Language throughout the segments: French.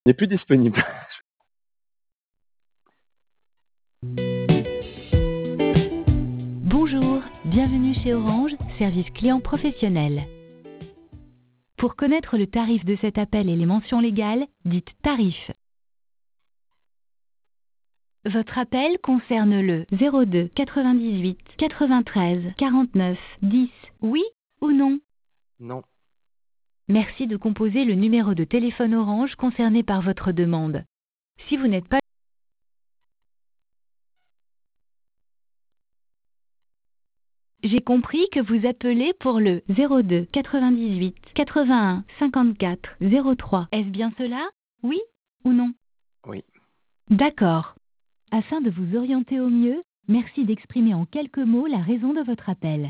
N'est plus disponible. Bonjour, bienvenue chez Orange, service client professionnel. Pour connaître le tarif de cet appel et les mentions légales, dites tarif. Votre appel concerne le 02 98 93 49 10. Oui ou non? Non. Merci de composer le numéro de téléphone Orange concerné par votre demande. Si vous n'êtes pas... J'ai compris que vous appelez pour le 02 98 81 54 03. Est-ce bien cela? Oui ou non? Oui. D'accord. Afin de vous orienter au mieux, merci d'exprimer en quelques mots la raison de votre appel.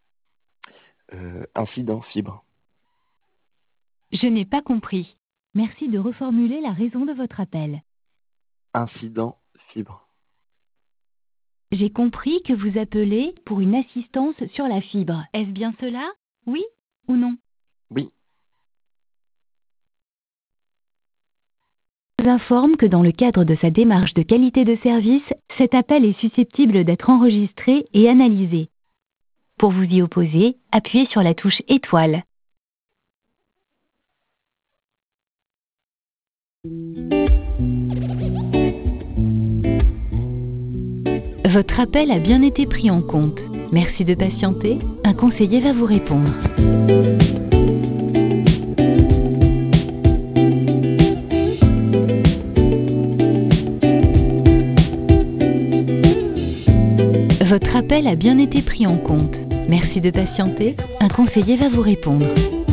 Incident fibre. Je n'ai pas compris. Merci de reformuler la raison de votre appel. Incident fibre. J'ai compris que vous appelez pour une assistance sur la fibre. Est-ce bien cela? Oui ou non? Oui. Je vous informe que dans le cadre de sa démarche de qualité de service, cet appel est susceptible d'être enregistré et analysé. Pour vous y opposer, appuyez sur la touche étoile. Votre appel a bien été pris en compte. Merci de patienter. Un conseiller va vous répondre. Votre appel a bien été pris en compte. Merci de patienter. Un conseiller va vous répondre.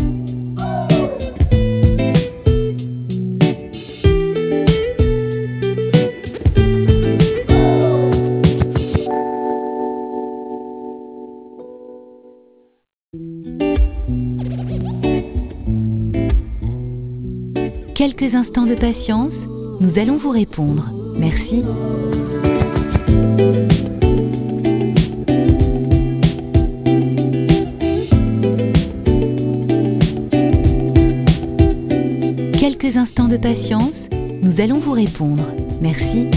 Quelques instants de patience, nous allons vous répondre. Merci. Quelques instants de patience, nous allons vous répondre. Merci.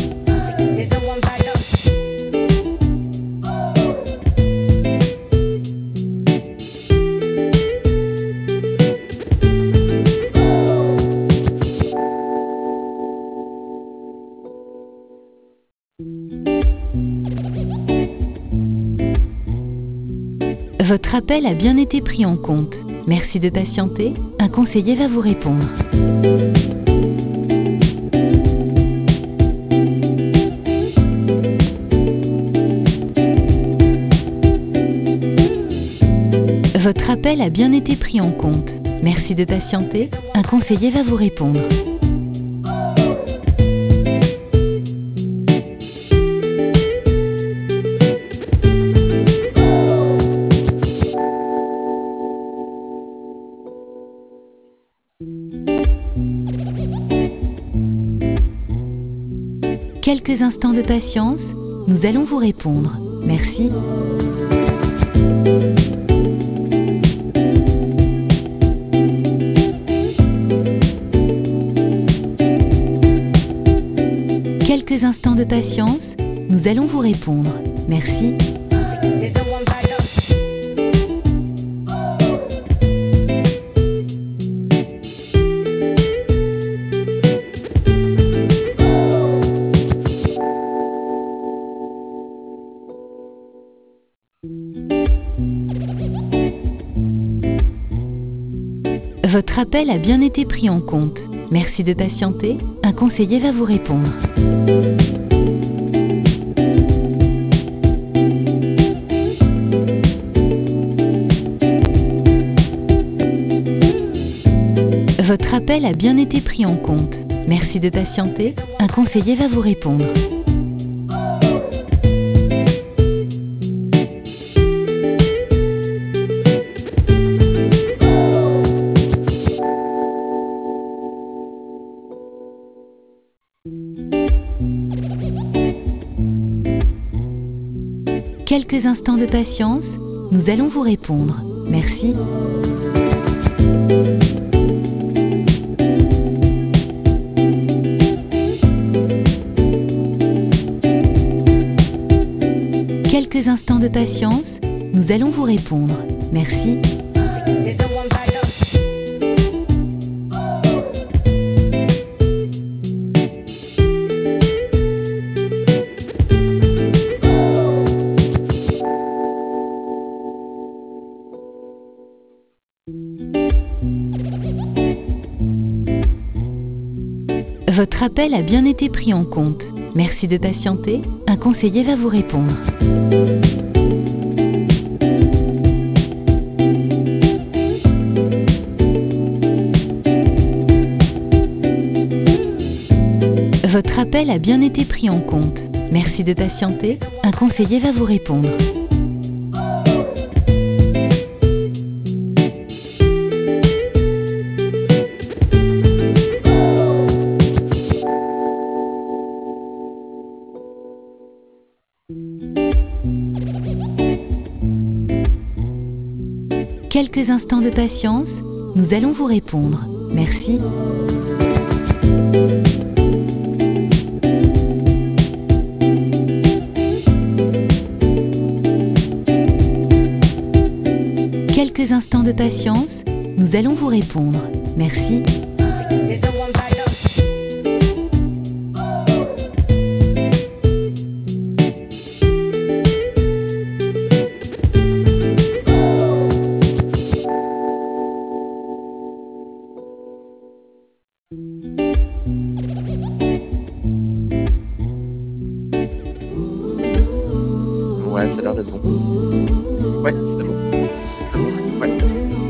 Votre appel a bien été pris en compte. Merci de patienter. Un conseiller va vous répondre. Votre appel a bien été pris en compte. Merci de patienter. Un conseiller va vous répondre. Quelques instants de patience, nous allons vous répondre. Merci. Quelques instants de patience, nous allons vous répondre. Merci. Votre appel a bien été pris en compte. Merci de patienter. Un conseiller va vous répondre. Votre appel a bien été pris en compte. Merci de patienter. Un conseiller va vous répondre. Quelques instants de patience, nous allons vous répondre. Merci. patience, nous allons vous répondre. Merci. Votre appel a bien été pris en compte. Merci de patienter. Un conseiller va vous répondre. Votre appel a bien été pris en compte. Merci de patienter. Un conseiller va vous répondre. Quelques instants de patience, nous allons vous répondre. Merci. Quelques instants de patience, nous allons vous répondre. Merci. Ouais, ça a l'air d'être bon. Ouais, c'est bon. C'est bon, ouais.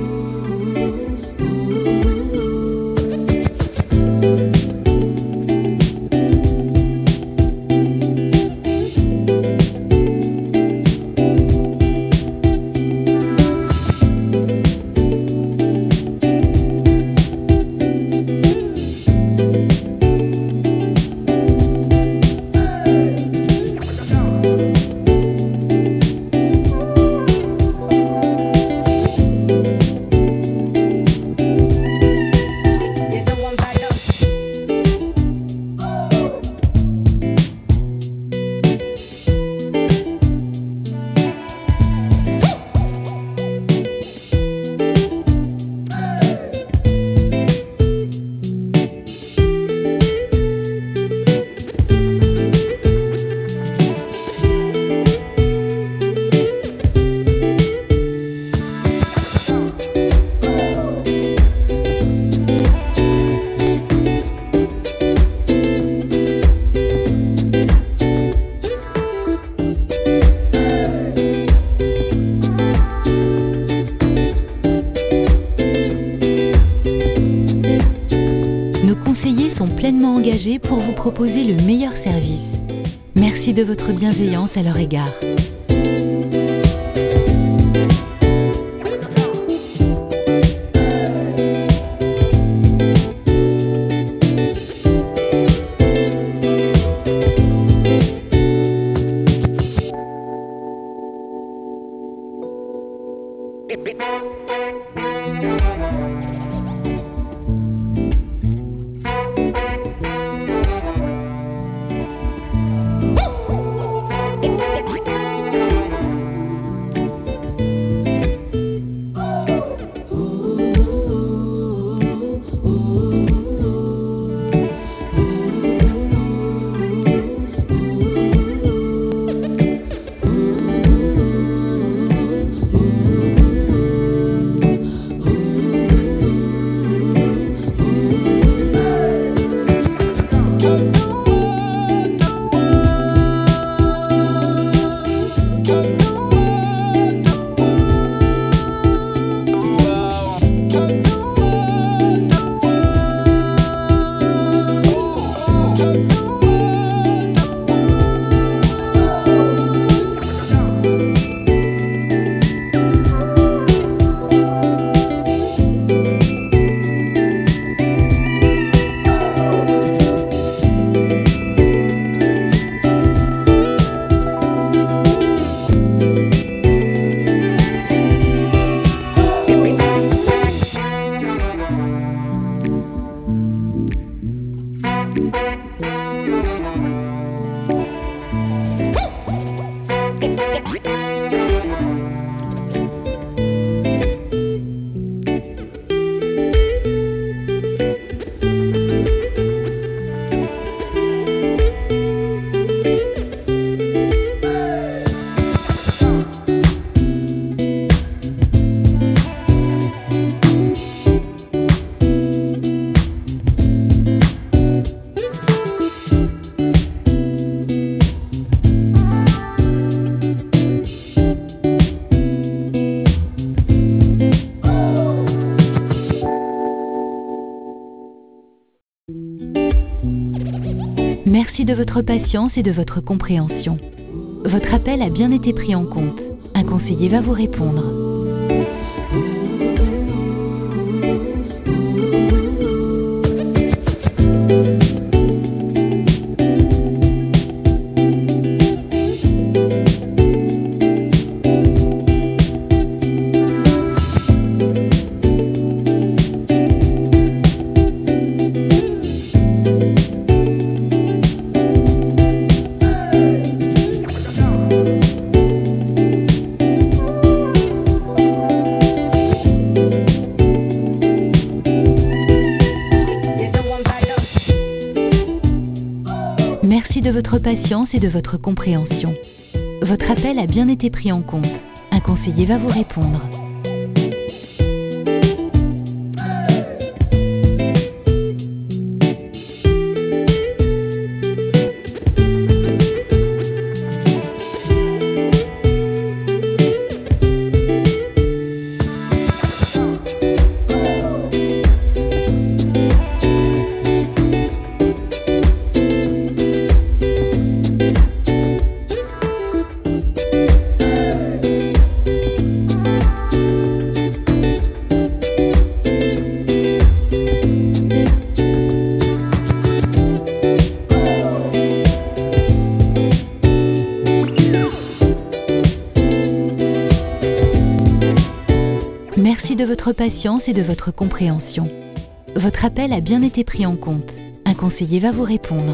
Nos conseillers sont pleinement engagés pour vous proposer le meilleur service. Merci de votre bienveillance à leur égard. Merci de votre patience et de votre compréhension. Votre appel a bien été pris en compte. Un conseiller va vous répondre. Merci de votre patience et de votre compréhension. Votre appel a bien été pris en compte. Un conseiller va vous répondre. Merci de votre patience et de votre compréhension. Votre appel a bien été pris en compte. Un conseiller va vous répondre.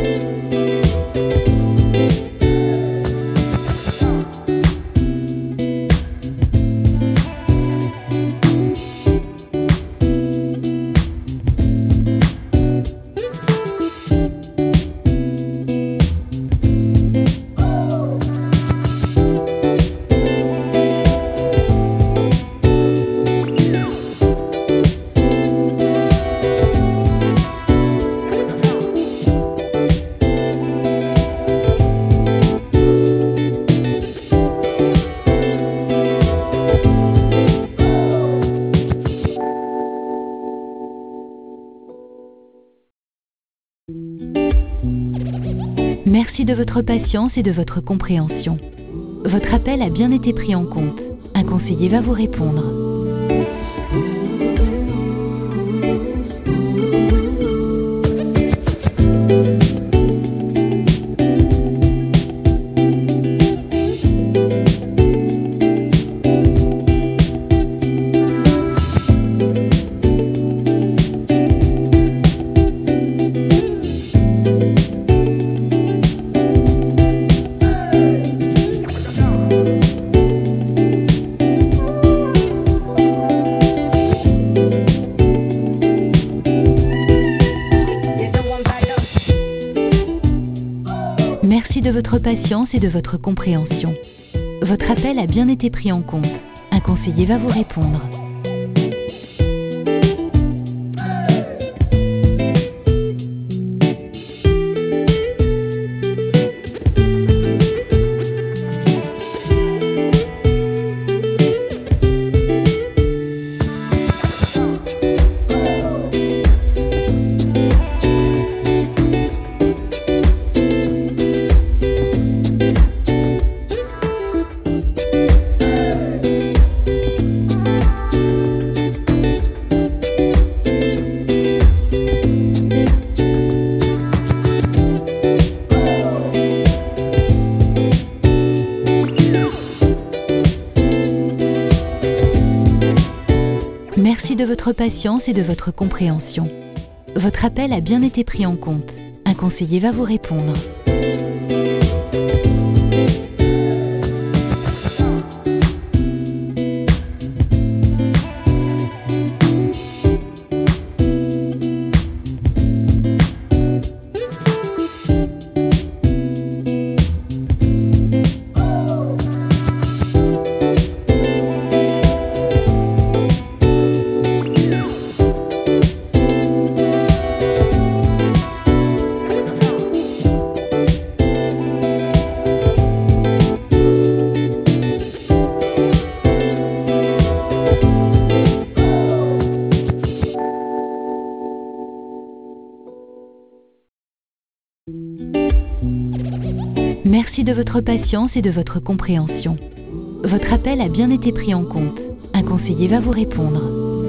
Merci de votre patience et de votre compréhension. Votre appel a bien été pris en compte. Un conseiller va vous répondre. Merci de votre patience et de votre compréhension. Votre appel a bien été pris en compte. Un conseiller va vous répondre. Merci de votre patience et de votre compréhension. Votre appel a bien été pris en compte. Un conseiller va vous répondre. Merci de votre patience et de votre compréhension. Votre appel a bien été pris en compte. Un conseiller va vous répondre.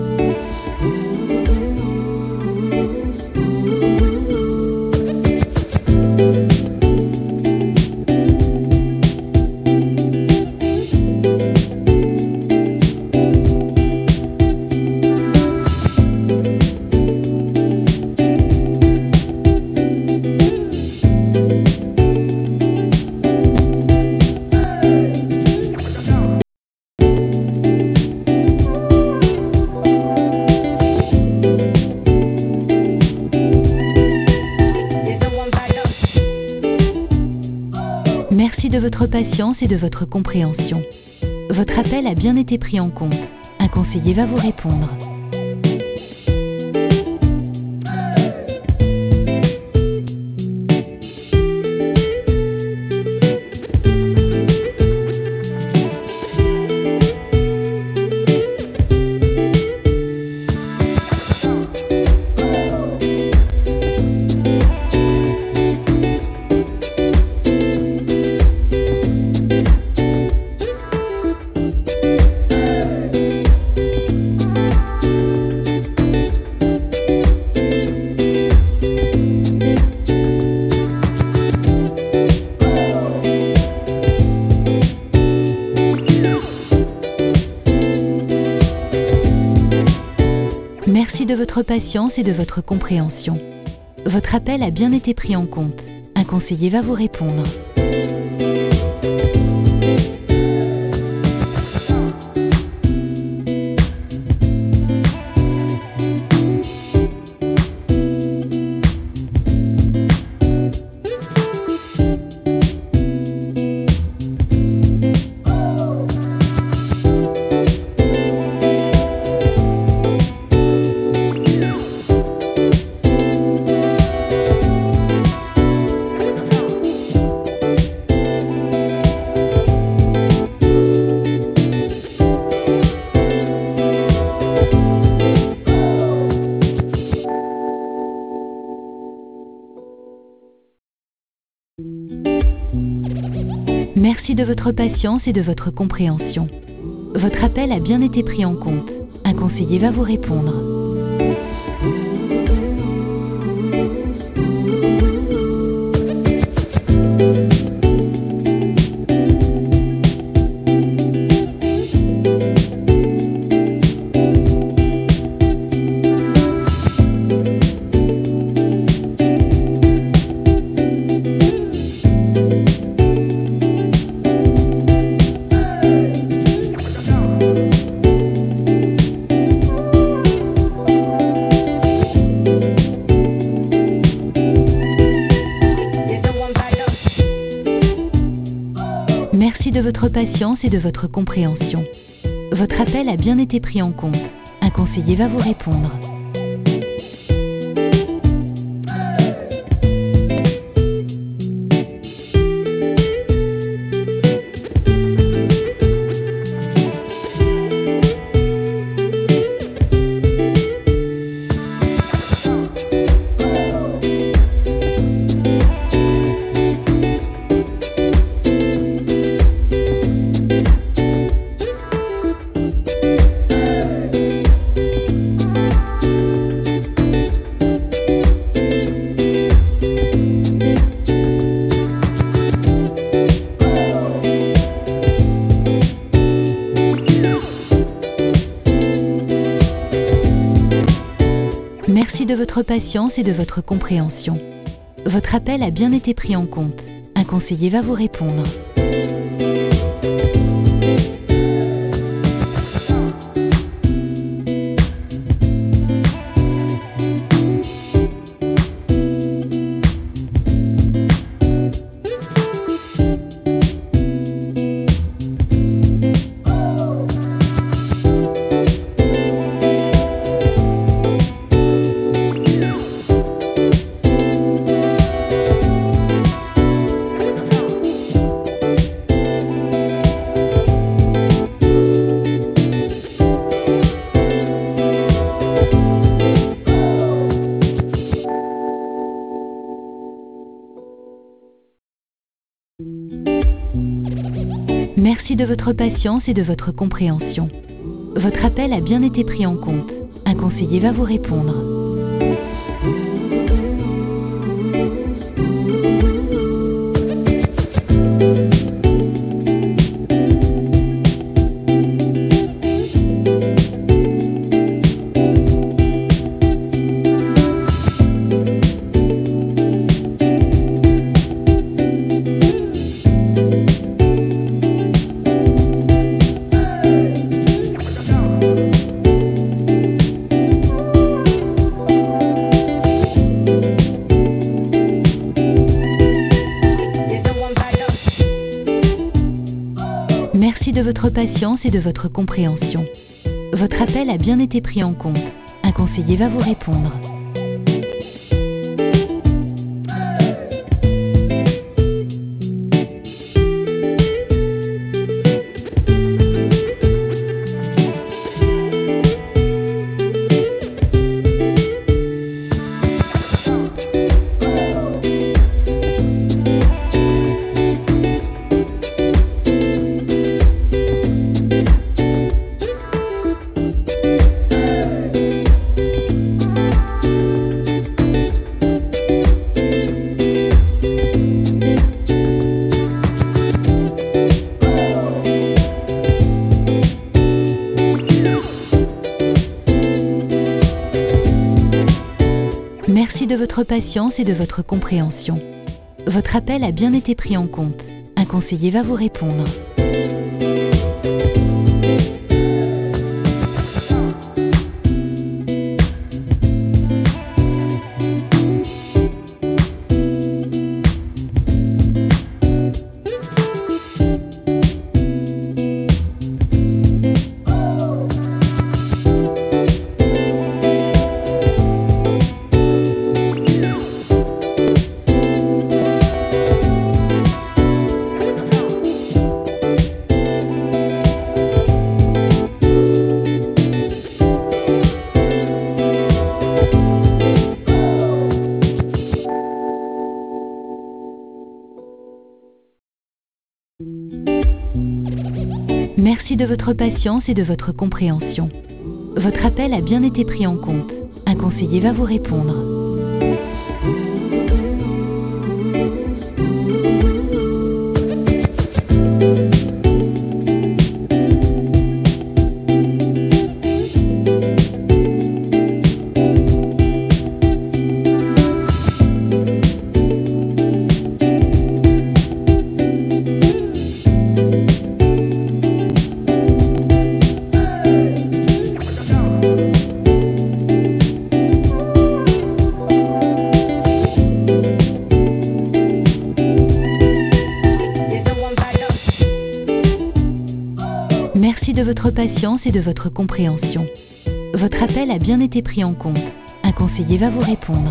Merci de votre patience et de votre compréhension. Votre appel a bien été pris en compte. Un conseiller va vous répondre. Merci de votre patience et de votre compréhension. Votre appel a bien été pris en compte. Un conseiller va vous répondre. Merci de votre patience et de votre compréhension. Votre appel a bien été pris en compte. Un conseiller va vous répondre. Merci de votre patience et de votre compréhension. Votre appel a bien été pris en compte. Un conseiller va vous répondre. Merci de votre patience et de votre compréhension. Votre appel a bien été pris en compte. Un conseiller va vous répondre. Merci de votre patience et de votre compréhension. Votre appel a bien été pris en compte. Un conseiller va vous répondre. Merci de votre patience et de votre compréhension. Votre appel a bien été pris en compte. Un conseiller va vous répondre. Merci de votre patience et de votre compréhension. Votre appel a bien été pris en compte. Un conseiller va vous répondre. Merci de votre patience et de votre compréhension. Votre appel a bien été pris en compte. Un conseiller va vous répondre. Merci de votre patience et de votre compréhension. Votre appel a bien été pris en compte. Un conseiller va vous répondre.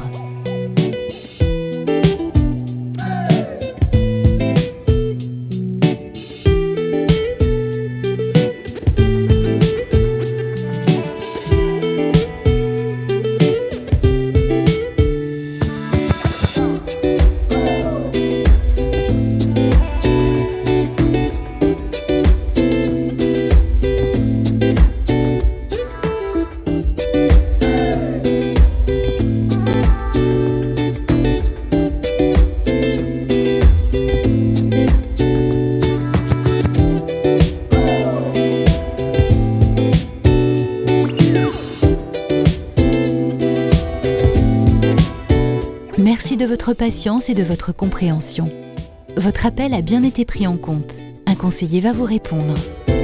Merci de votre patience et de votre compréhension. Votre appel a bien été pris en compte. Un conseiller va vous répondre.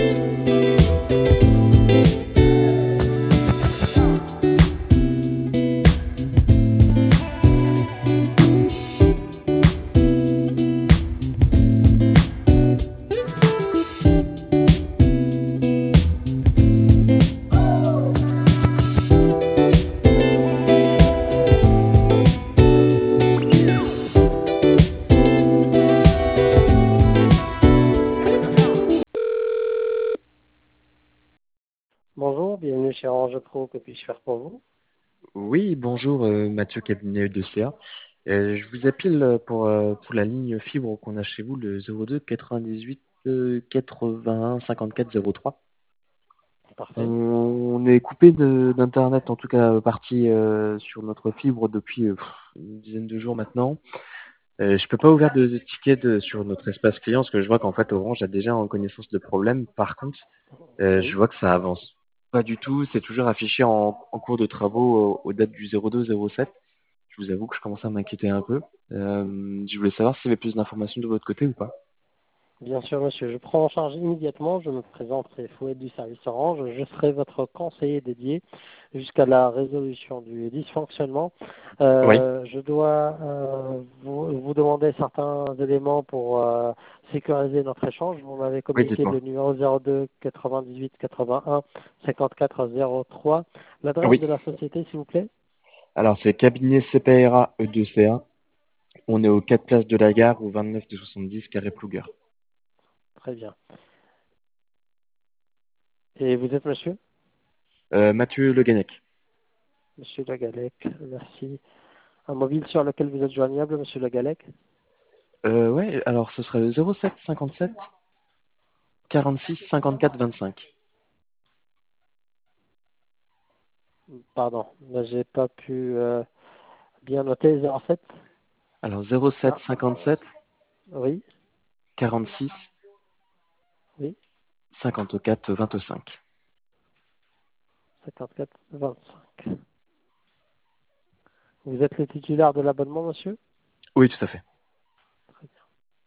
Bonjour, bienvenue chez Orange Pro, que puis-je faire pour vous? Oui, bonjour, Mathieu, cabinet de CA. Je vous appelle pour la ligne fibre qu'on a chez vous, le 02 98 81 54 03. Parfait. On est coupé d'internet, en tout cas parti sur notre fibre depuis une dizaine de jours maintenant. Je peux pas ouvrir de ticket sur notre espace client parce que je vois qu'en fait Orange a déjà en connaissance de problème. Par contre, je Oui. vois que ça avance pas du tout. C'est toujours affiché en cours de travaux aux dates du 02-07. Je vous avoue que je commence à m'inquiéter un peu. Je voulais savoir s'il y avait plus d'informations de votre côté ou pas. Bien sûr, monsieur. Je prends en charge immédiatement. Je me présente, c'est Fouet du service Orange. Je serai votre conseiller dédié jusqu'à la résolution du dysfonctionnement. Oui, Je dois vous demander certains éléments pour sécuriser notre échange. Vous m'avez oui, communiqué dites-moi. le numéro 02 98 81 54 03. L'adresse Oui. de la société, s'il vous plaît. Alors c'est cabinet CPRA E2CA. On est aux 4 places de la gare au 29 de 70 carré Plouguer. Très bien. Et vous êtes monsieur? Mathieu Le Guenec. Monsieur Lagalec, merci. Un mobile sur lequel vous êtes joignable, monsieur Lagalec? Ouais, alors ce serait le 07 57 46 54 25. Pardon, là, j'ai pas pu bien noter 07. Alors 07 Ah, 57 oui, 46 oui, 54 25. 54 25. Vous êtes le titulaire de l'abonnement, monsieur? Oui, tout à fait. Très bien.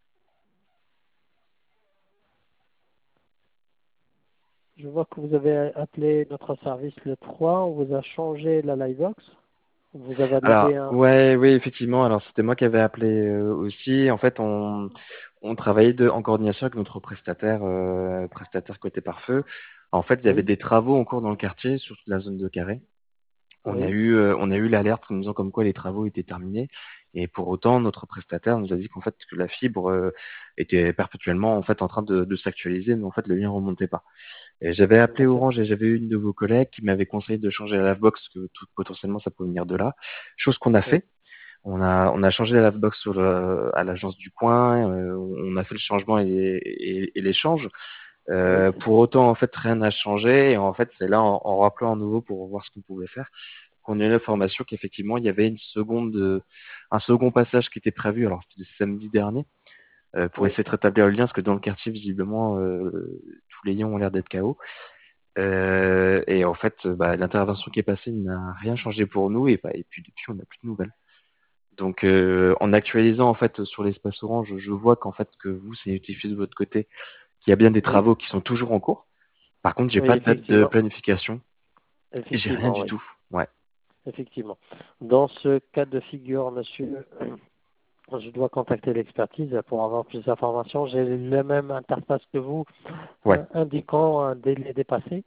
Je vois que vous avez appelé notre service le 3. On vous a changé la Livebox. Vous avez Alors, allégé un... ouais, oui, effectivement. Alors, c'était moi qui avais appelé aussi. En fait, on travaillait en coordination avec notre prestataire côté pare-feu. En fait, il y avait Oui, des travaux en cours dans le quartier, sur toute la zone de Carré. oui, On a eu l'alerte nous disant comme quoi les travaux étaient terminés. Et pour autant, notre prestataire nous a dit qu'en fait, que la fibre était perpétuellement en fait en train de s'actualiser, mais en fait, le lien remontait pas. Et j'avais appelé d'accord. Orange et j'avais eu une de vos collègues qui m'avait conseillé de changer la Lavebox, que potentiellement ça pouvait venir de là. Chose qu'on a Oui, fait. On a changé la Lavebox à l'agence du coin. On a fait le changement et l'échange. oui, Pour autant, en fait, rien n'a changé. Et en fait, c'est là, en rappelant à nouveau pour voir ce qu'on pouvait faire, qu'on a eu l'information qu'effectivement, il y avait un second passage qui était prévu. Alors, c'était le samedi dernier, pour oui. essayer de rétablir le lien, parce que dans le quartier, visiblement, tous les liens ont l'air d'être KO. Et en fait, bah, l'intervention qui est passée n'a rien changé pour nous, et puis depuis, on n'a plus de nouvelles. Donc, en actualisant en fait sur l'espace Orange, je vois qu'en fait que vous, c'est notifié de votre côté qu'il y a bien des Oui, travaux qui sont toujours en cours. Par contre, j'ai oui, pas de date de effectivement. planification. J'ai rien Effectivement, du oui. tout. Ouais. Effectivement. Dans ce cas de figure, monsieur, je dois contacter l'expertise pour avoir plus d'informations. J'ai la même interface que vous, Ouais. indiquant un délai dépassé.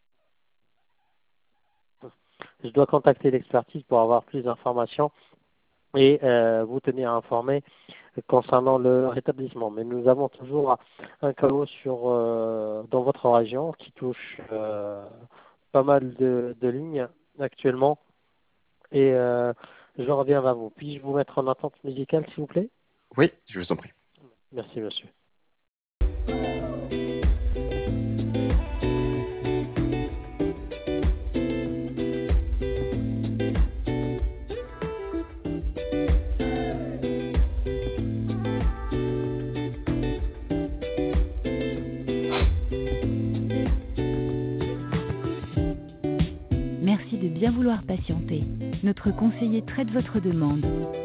Je dois contacter l'expertise pour avoir plus d'informations et vous tenir informé concernant le rétablissement. Mais nous avons toujours un chaos dans votre région qui touche pas mal de lignes actuellement. Et je reviens vers vous. Puis-je vous mettre en attente musicale, s'il vous plaît? Oui, je vous en prie. Merci, monsieur. Merci de bien vouloir patienter. Notre conseiller traite votre demande.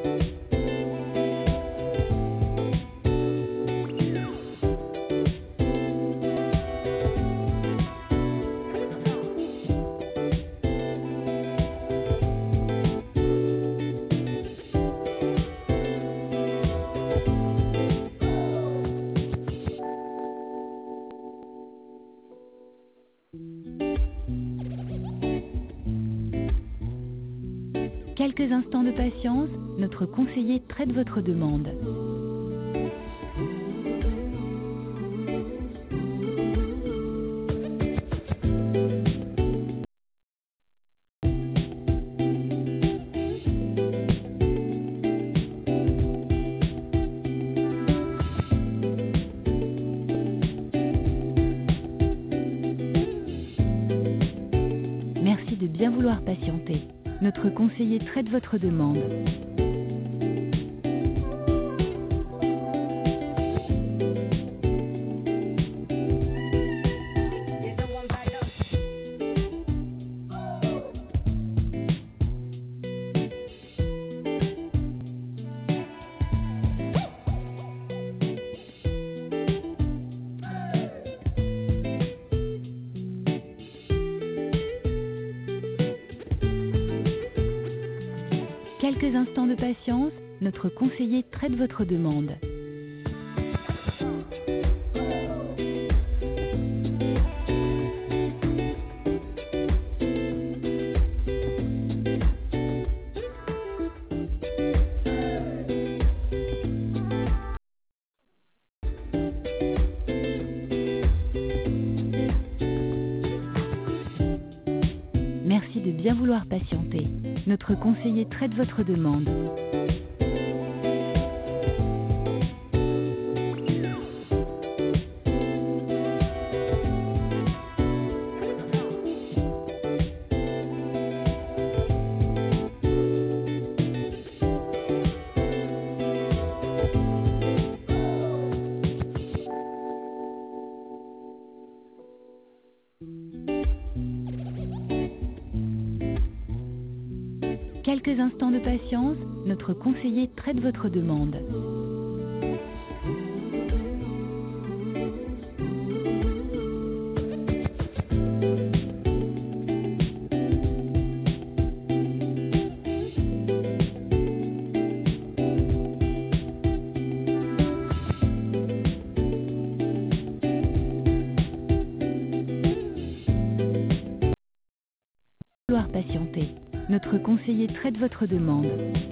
Quelques instants de patience, notre conseiller traite votre demande. patienter. Notre conseiller traite votre demande. Quelques instants de patience, notre conseiller traite votre demande. Merci de bien vouloir patienter. Notre conseiller traite votre demande. Quelques instants de patience, notre conseiller traite votre demande. Vouloir patienter. Notre conseiller traite votre demande.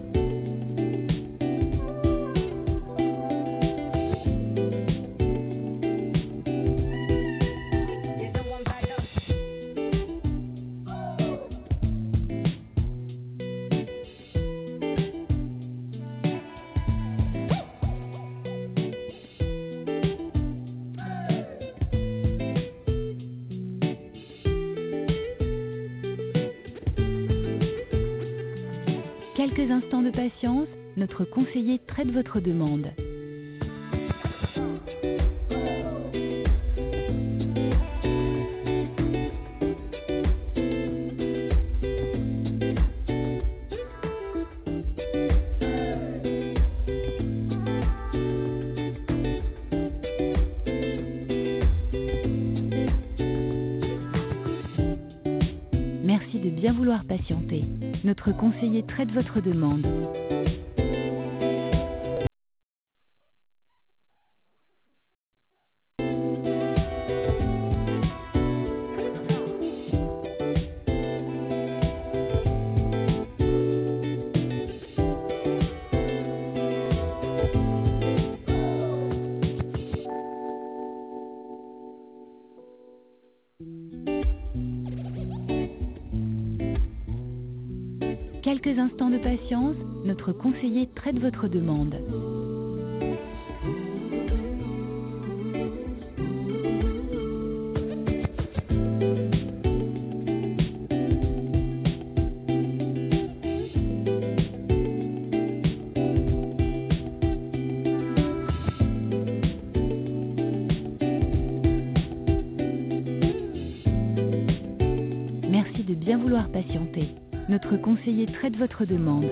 Quelques instants de patience, notre conseiller traite votre demande. Merci de bien vouloir patienter. Notre conseiller traite votre demande. Quelques instants de patience, notre conseiller traite votre demande. Merci de bien vouloir patienter. Notre conseiller traite votre demande.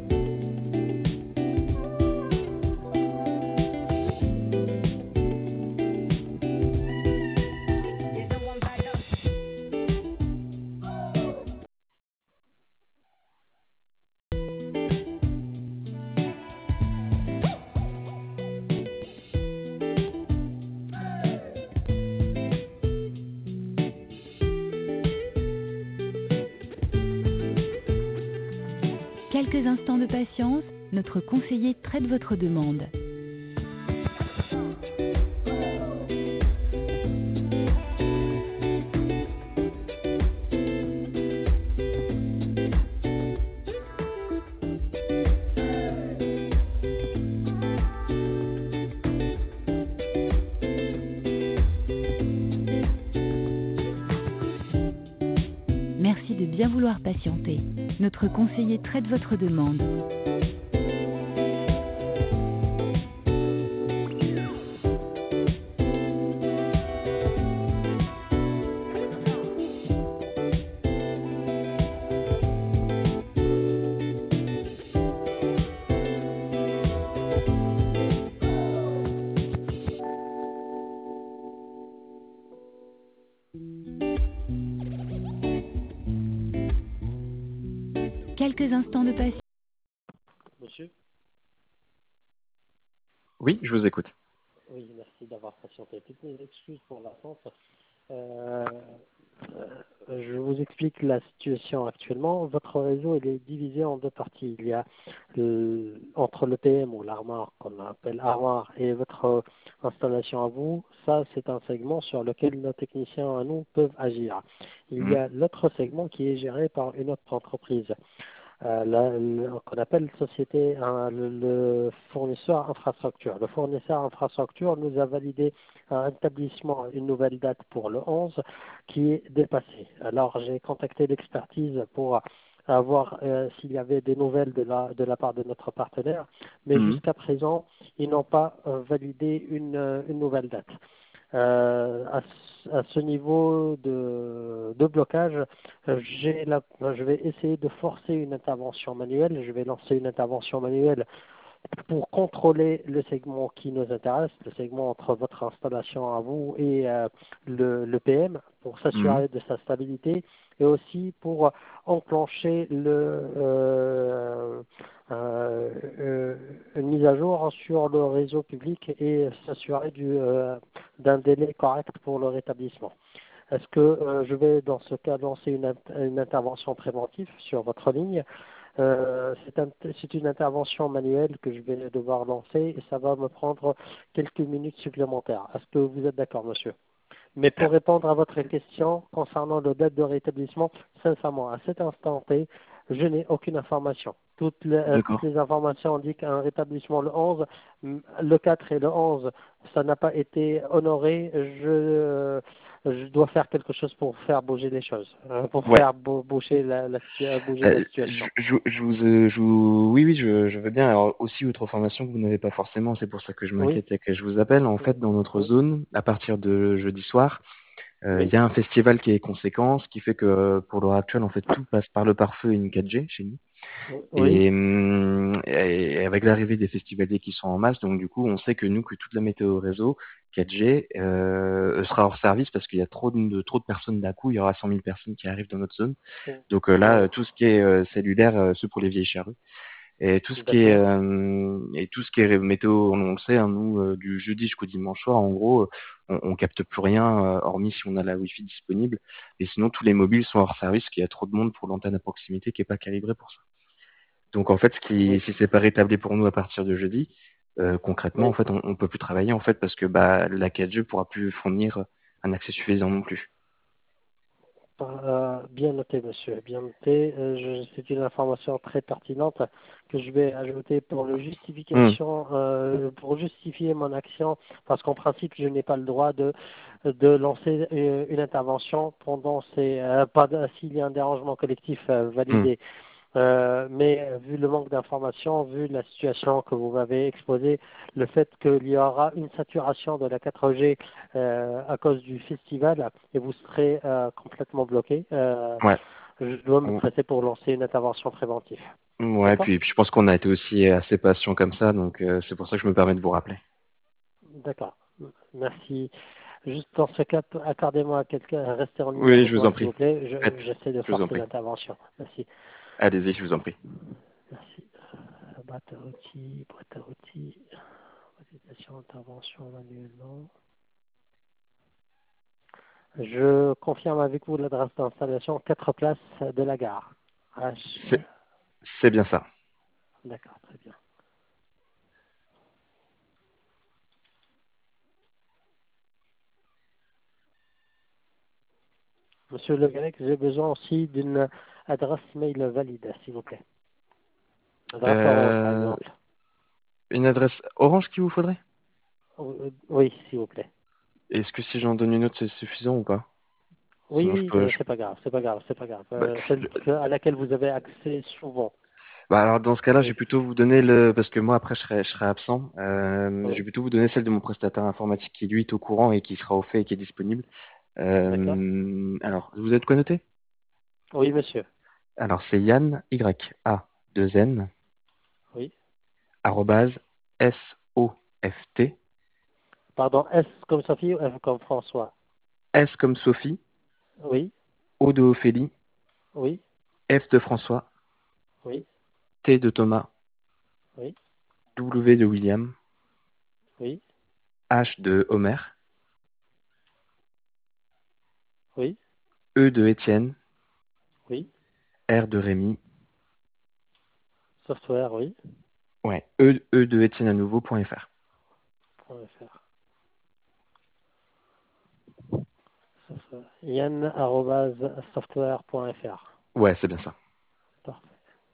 Quelques instants de patience, notre conseiller traite votre demande. Merci de bien vouloir patienter. Notre conseiller traite votre demande. Quelques instants de patience. Monsieur? Oui, je vous écoute. Oui, merci d'avoir patienté. Toutes mes excuses pour l'attente. Euh, je vous explique la situation actuellement. Votre réseau il est divisé en deux parties. Il y a entre le PM ou l'armoire qu'on appelle armoire et votre installation à vous. Ça, c'est un segment sur lequel nos techniciens à nous peuvent agir. Il y a l'autre segment qui est géré par une autre entreprise. Qu'on appelle société, le fournisseur infrastructure. Le fournisseur infrastructure nous a validé un établissement, une nouvelle date pour le 11 qui est dépassée. Alors j'ai contacté l'expertise pour avoir s'il y avait des nouvelles de la part de notre partenaire, mais jusqu'à présent, ils n'ont pas validé une nouvelle date. À ce niveau de blocage, je vais essayer de forcer une intervention manuelle. Je vais lancer une intervention manuelle pour contrôler le segment qui nous intéresse, le segment entre votre installation à vous et le PM, pour s'assurer de sa stabilité et aussi pour enclencher une mise à jour sur le réseau public et s'assurer d'un délai correct pour le rétablissement. Est-ce que je vais dans ce cas lancer une intervention préventive sur votre ligne? C'est une intervention manuelle que je vais devoir lancer et ça va me prendre quelques minutes supplémentaires. Est-ce que vous êtes d'accord, monsieur? Mais pour répondre à votre question concernant la date de rétablissement, sincèrement, à cet instant T, je n'ai aucune information. Toutes les informations indiquent un rétablissement le 11. Le 4 et le 11, ça n'a pas été honoré. Je dois faire quelque chose pour faire bouger les choses, pour faire bouger la situation. Oui, je veux bien. Alors aussi, autre information que vous n'avez pas forcément, c'est pour ça que je m'inquiète et que je vous appelle. En fait, dans notre zone, à partir de jeudi soir, il y a un festival qui est conséquent, ce qui fait que pour l'heure actuelle, en fait, tout passe par le pare-feu et une 4G chez nous. Et avec l'arrivée des festivaliers qui sont en masse, donc du coup, on sait que toute la météo réseau 4G sera hors service parce qu'il y a trop de personnes d'un coup. Il y aura 100 000 personnes qui arrivent dans notre zone. Donc là, tout ce qui est cellulaire, c'est pour les vieilles charrues. Et tout ce qui est météo, on le sait, hein, nous, du jeudi jusqu'au dimanche soir, en gros, on capte plus rien, hormis si on a la Wi-Fi disponible. Et sinon, tous les mobiles sont hors service, parce qu'il y a trop de monde pour l'antenne à proximité qui est pas calibrée pour ça. Donc en fait, si c'est pas rétabli pour nous à partir de jeudi, concrètement, en fait, on peut plus travailler, en fait, parce que la 4G pourra plus fournir un accès suffisant non plus. Bien noté, monsieur, bien noté. C'est une information très pertinente que je vais ajouter pour pour justifier mon action, parce qu'en principe, je n'ai pas le droit de lancer une intervention pendant s'il y a un dérangement collectif validé. Mais vu le manque d'informations, vu la situation que vous m'avez exposée, le fait qu'il y aura une saturation de la 4G à cause du festival et vous serez complètement bloqué, je dois me presser pour lancer une intervention préventive. Ouais, puis je pense qu'on a été aussi assez patient comme ça, donc c'est pour ça que je me permets de vous rappeler. D'accord, merci. Juste dans ce cas, accordez-moi à quelqu'un, restez en ligne Oui, avec je vous moi, en s'il prie. vous plaît. J'essaie de Je vous en forcer prie. l'intervention. Merci. Allez-y, je vous en prie. Merci. Boîte à outils, validation, intervention manuellement. Je confirme avec vous l'adresse d'installation 4 places de la gare. C'est bien ça. D'accord, très bien. Monsieur Le Gallec, j'ai besoin aussi d'une adresse mail valide, s'il vous plaît. Adresse Orange, par exemple. Une adresse Orange qu'il vous faudrait? Oui, s'il vous plaît. Est-ce que si j'en donne une autre, c'est suffisant ou pas? Oui, Sinon, je oui, peux. c'est pas grave, c'est pas grave, c'est pas grave. Bah, Celle à laquelle vous avez accès souvent. bah, alors dans ce cas-là, je Oui, vais plutôt vous donner le parce que moi après je serai absent. Je vais oui, plutôt vous donner celle de mon prestataire informatique qui lui est au courant et qui sera au fait et qui est disponible. d'accord. Alors, vous êtes connoté? Oui, monsieur. Alors c'est Yann Y A 2 N Oui. arrobase SOFT Pardon, S comme Sophie ou F comme François? S comme Sophie, Oui, O de Ophélie, oui, F de François, oui, T de Thomas, oui, W de William, oui, H de Homer, oui, E de Étienne, oui. R de Rémi, Software, oui. ouais, E de Étienne à nouveau.fr. .fr. Software. Yann@software.fr. Ouais, c'est bien ça. Parfait.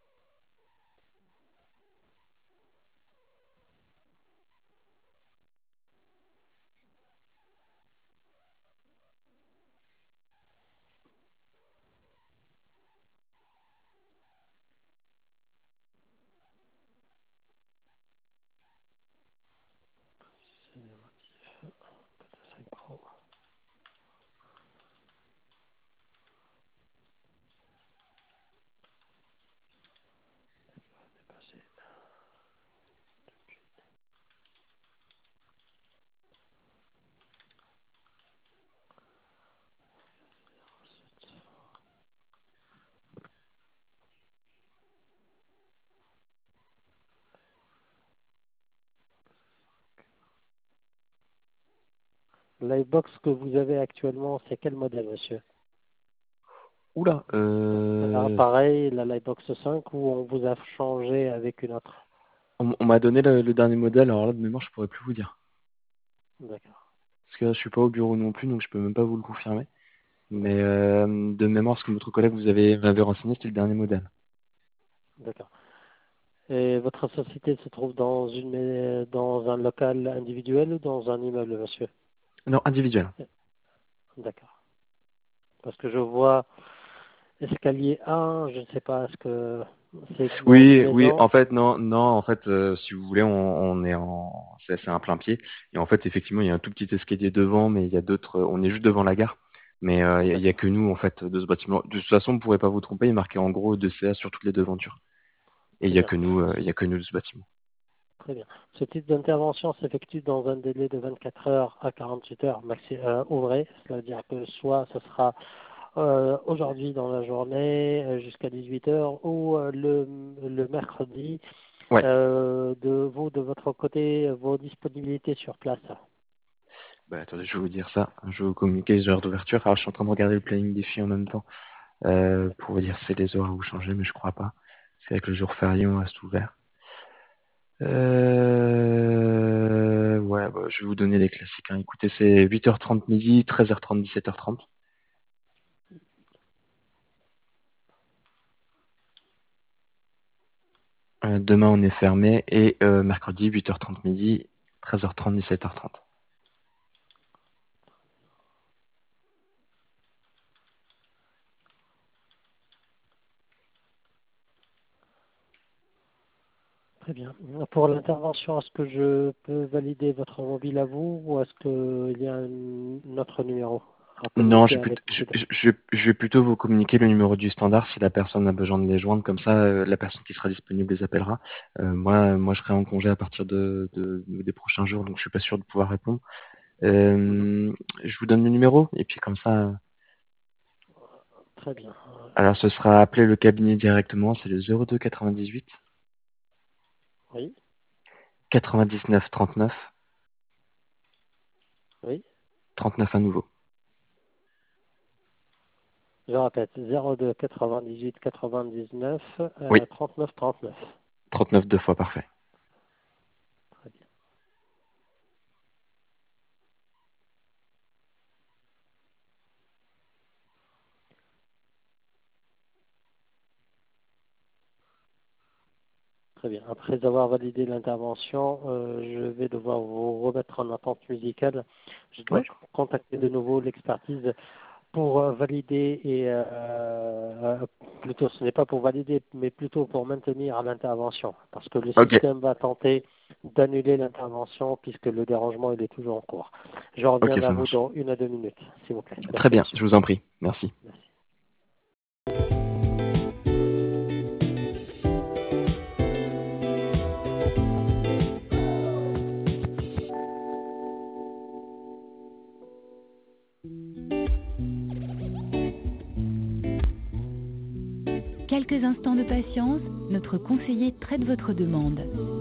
Synchro. Dépasser. L'iBox que vous avez actuellement, c'est quel modèle, monsieur? Oula, Ah, pareil, la Lightbox 5 ou on vous a changé avec une autre? on m'a donné le dernier modèle, alors là de mémoire je pourrais plus vous dire. D'accord, Parce que là je suis pas au bureau non plus, donc je peux même pas vous le confirmer. Mais d'accord, de mémoire, ce que votre collègue m'avait renseigné, c'était le dernier modèle. d'accord. Et votre société se trouve dans un local individuel ou dans un immeuble, monsieur? Non, individuel. D'accord. Parce que je vois escalier 1, je ne sais pas, est-ce que c'est dans une Oui, oui, maison? en fait, non, non, en fait, si vous voulez, on est c'est un plein pied. Et en fait, effectivement, il y a un tout petit escalier devant, mais il y a d'autres, on est juste devant la gare. Mais il y a D'accord, que nous, en fait, de ce bâtiment. De toute façon, vous ne pourrez pas vous tromper, il est marqué en gros 2CA sur toutes les devantures. Et très bien, il y a que nous de ce bâtiment. très bien. Ce type d'intervention s'effectue dans un délai de 24 heures à 48 heures ouvrées. Cela veut dire que soit ce sera aujourd'hui dans la journée jusqu'à 18 heures ou le mercredi. Ouais. De votre côté, vos disponibilités sur place. Bah, attendez, je vais vous dire ça. Je vais vous communiquer les heures d'ouverture. Alors, je suis en train de regarder le planning des filles en même temps pour vous dire si c'est les horaires où changer, mais je crois pas. C'est avec le jour férié, on reste ouvert. Ouais, bah, je vais vous donner les classiques, hein. Écoutez, c'est 8h30 midi, 13h30, 17h30. Demain, on est fermé et mercredi, 8h30 midi, 13h30, 17h30. Très bien. Pour l'intervention, est-ce que je peux valider votre mobile à vous ou est-ce qu'il y a un autre numéro à Non, communiquer avec je vais plutôt vous communiquer le numéro du standard si la personne a besoin de les joindre. Comme ça, la personne qui sera disponible les appellera. Moi, je serai en congé à partir des prochains jours, donc je suis pas sûr de pouvoir répondre. Mhm. Je vous donne le numéro et puis comme ça. Très bien. Alors, ce sera appeler le cabinet directement. C'est le 02 98 Oui, 99 39 oui. 39 à nouveau. Je répète, 02 98 99 Oui, 39 39. 39 deux fois, parfait. Très bien. Très bien. Après avoir validé l'intervention, je vais devoir vous remettre en attente musicale. Je dois Ouais. contacter de nouveau l'expertise pour valider plutôt ce n'est pas pour valider, mais plutôt pour maintenir l'intervention, parce que le Ok, système va tenter d'annuler l'intervention puisque le dérangement il est toujours en cours. Je reviens ok, vers ça vous marche. dans 1 à 2 minutes, s'il vous plaît. Très Merci, bien, monsieur. je vous en prie. Merci. Merci. Quelques instants de patience, notre conseiller traite votre demande.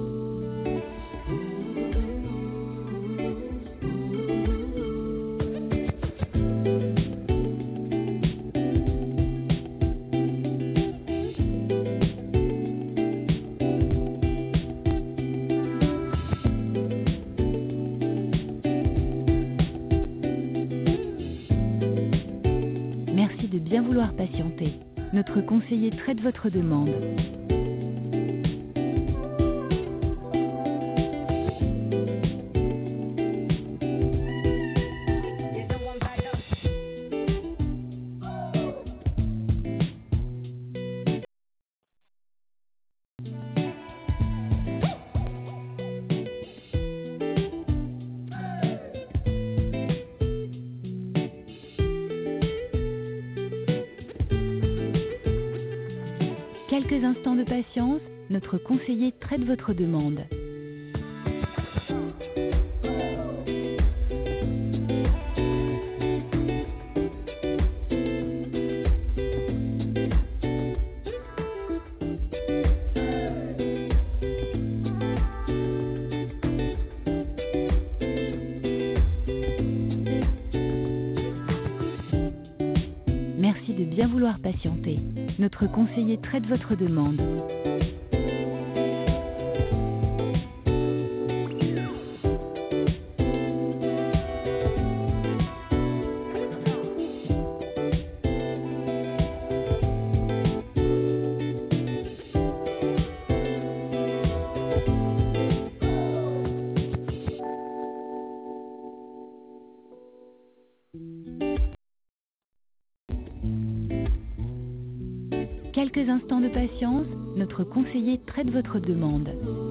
Merci de bien vouloir patienter. Notre conseiller traite votre demande. Quelques instants de patience, notre conseiller traite votre demande. Merci de bien vouloir patienter. Notre conseiller traite votre demande. Quelques instants de patience, notre conseiller traite votre demande.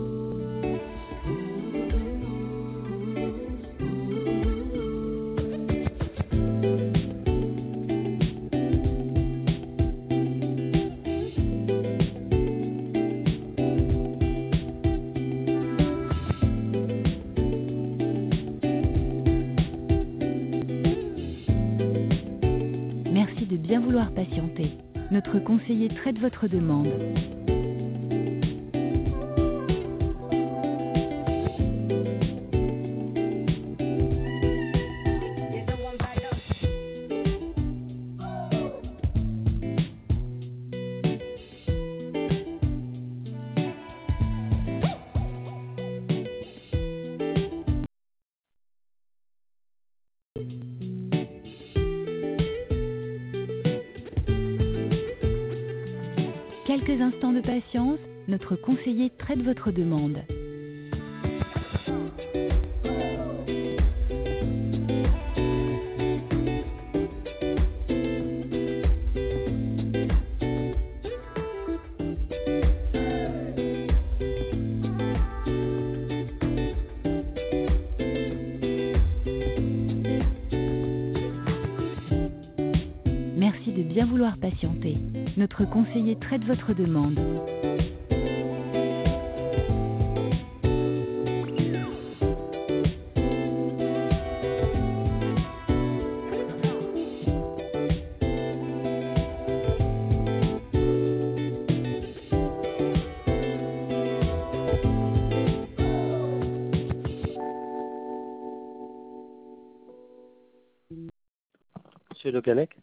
Merci de bien vouloir patienter. Notre conseiller traite votre demande. Quelques instants de patience, notre conseiller traite votre demande. Merci de bien vouloir patienter. Notre conseiller traite votre demande. Monsieur Le Gallec,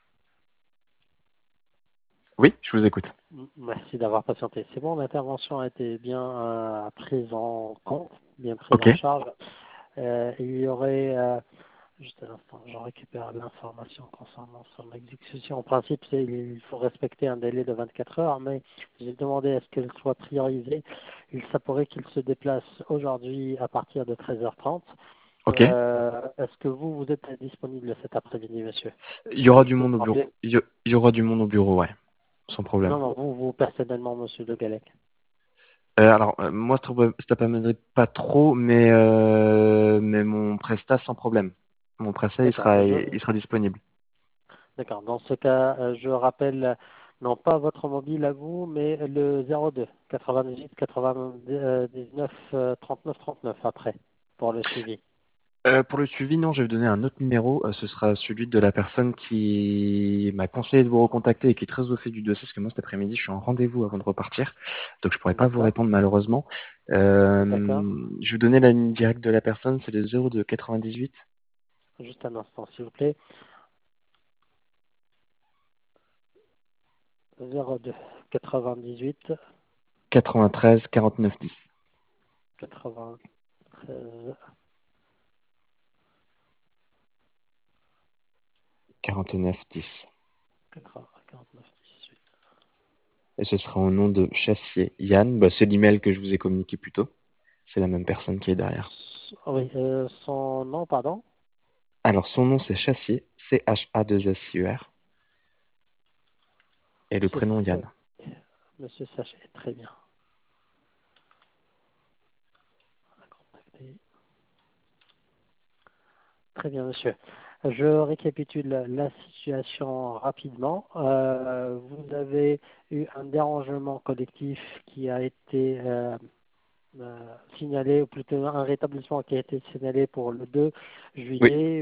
Oui, je vous écoute. merci d'avoir patienté. C'est bon, l'intervention a été bien prise en compte, bien prise Ok, en charge. Il y aurait, juste à l'instant, je récupère l'information concernant son exécution. En principe, il faut respecter un délai de 24 heures, mais j'ai demandé à ce qu'elle soit priorisée. Il s'appuierait qu'il se déplace aujourd'hui à partir de 13h30. Ok. Est-ce que vous êtes disponible cet après-midi, monsieur? Il y aura Je du peux monde vous au bureau. rappeler? Il y aura du monde au bureau, ouais. Sans problème. Non, non, vous personnellement, monsieur De Galec. Alors, moi, cet après-midi, pas trop, mais mon prestat, sans problème. Mon prestat, D'accord. il sera disponible. D'accord. Dans ce cas, je rappelle non pas votre mobile à vous, mais le 02 98 99 39 39 après pour le suivi. Pour le suivi, non, je vais vous donner un autre numéro. Ce sera celui de la personne qui m'a conseillé de vous recontacter et qui est très au fait du dossier, parce que moi, cet après-midi, je suis en rendez-vous avant de repartir. Donc, je pourrais pas vous D'accord. répondre, malheureusement. D'accord. Je vais vous donner la ligne directe de la personne, c'est le 02 98 Juste un instant, s'il vous plaît. 02 98 93 49 10. 93 49 10. 49 18. Et ce sera au nom de Chassier Yann. Bah, c'est l'email que je vous ai communiqué plus tôt. C'est la même personne qui est derrière. Oui, son nom, pardon. Alors, son nom, c'est Chassier, C-H-A-2-S-I-E-R. Et le Monsieur, prénom Yann. Monsieur Sachet, très bien. Contacter. Très bien, monsieur. Je récapitule la situation rapidement. Vous avez eu un dérangement collectif qui a été signalé, ou plutôt un rétablissement qui a été signalé pour le 2 Oui, juillet.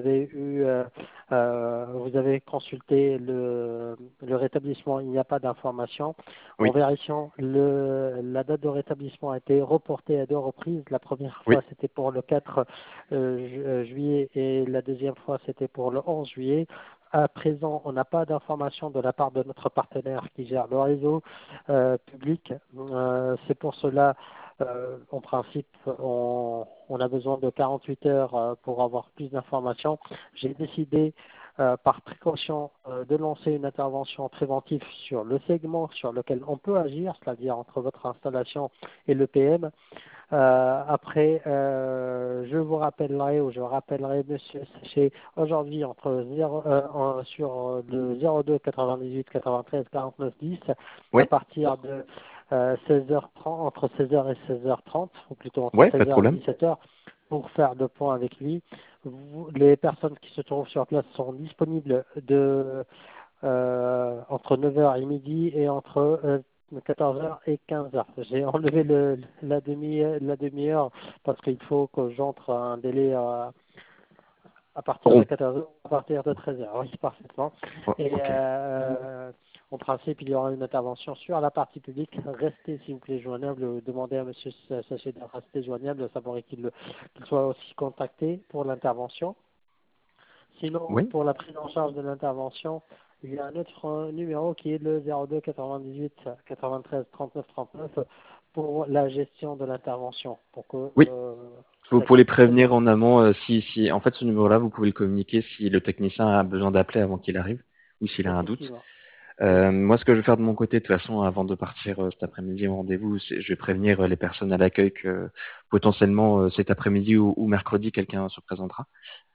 Vous avez consulté le rétablissement, il n'y a pas d'information. En oui, vérifiant, la date de rétablissement a été reportée à deux reprises. La première oui, fois, c'était pour le 4 juillet et la deuxième fois, c'était pour le 11 juillet. À présent, on n'a pas d'information de la part de notre partenaire qui gère le réseau public. C'est pour cela en principe, on a besoin de 48 heures pour avoir plus d'informations. J'ai décidé, par précaution, de lancer une intervention préventive sur le segment sur lequel on peut agir, c'est-à-dire entre votre installation et le PM. Après, je vous rappellerai ou je rappellerai Monsieur Sachet aujourd'hui sur le 02 98 93 49 10 à oui, partir de 16h30, entre 16h et 16h30, ou plutôt entre ouais, pas de 16h et problème. 17h, pour faire le point avec lui. Les personnes qui se trouvent sur place sont disponibles entre 9h et midi et entre 14h et 15h. J'ai enlevé la demi-heure parce qu'il faut que j'entre un délai à partir de Rond. 14h, à partir de 13h. Oui, parfaitement. Oh, Et ok. en principe, il y aura une intervention sur la partie publique. Restez, s'il vous plaît, joignable. Demandez à M. Sachet de rester joignable. Ça pourrait qu'il soit aussi contacté pour l'intervention. Sinon, Oui, pour la prise en charge de l'intervention, il y a un autre numéro qui est le 02 98 93 39 39 pour la gestion de l'intervention. Pour que, oui. Vous pouvez d'accord, les très bien. prévenir en amont en fait, ce numéro-là, vous pouvez le communiquer si le technicien a besoin d'appeler avant qu'il arrive ou s'il a un doute. Effectivement. Oui, Moi, ce que je vais faire de mon côté, de toute façon, avant de partir cet après-midi au rendez-vous, je vais prévenir les personnes à l'accueil que potentiellement cet après-midi ou mercredi, quelqu'un se présentera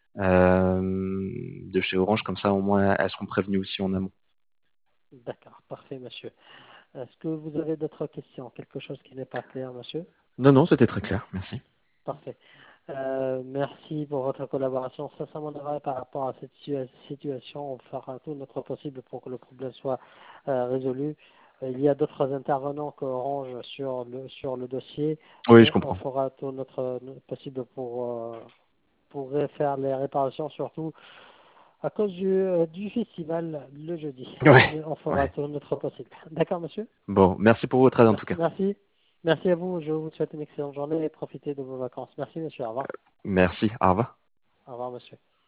de chez Orange. Comme ça, au moins, elles seront prévenues aussi en amont. d'accord, parfait, monsieur. Est-ce que vous avez d'autres questions? Quelque chose qui n'est pas clair, monsieur? Non, non, c'était très clair. Merci. Parfait. Merci pour votre collaboration. Sincèrement, par rapport à cette situation, on fera tout notre possible pour que le problème soit résolu. Il y a d'autres intervenants qu'Orange sur le dossier, Oui, je mais on comprends. fera tout notre possible pour faire les réparations, surtout à cause du festival le jeudi. Ouais, Mais on fera ouais. tout notre possible. D'accord, monsieur? Bon, merci pour votre aide en tout cas. Merci. Merci à vous. Je vous souhaite une excellente journée et profitez de vos vacances. Merci, monsieur. Au revoir. Merci. Au revoir. Au revoir, monsieur.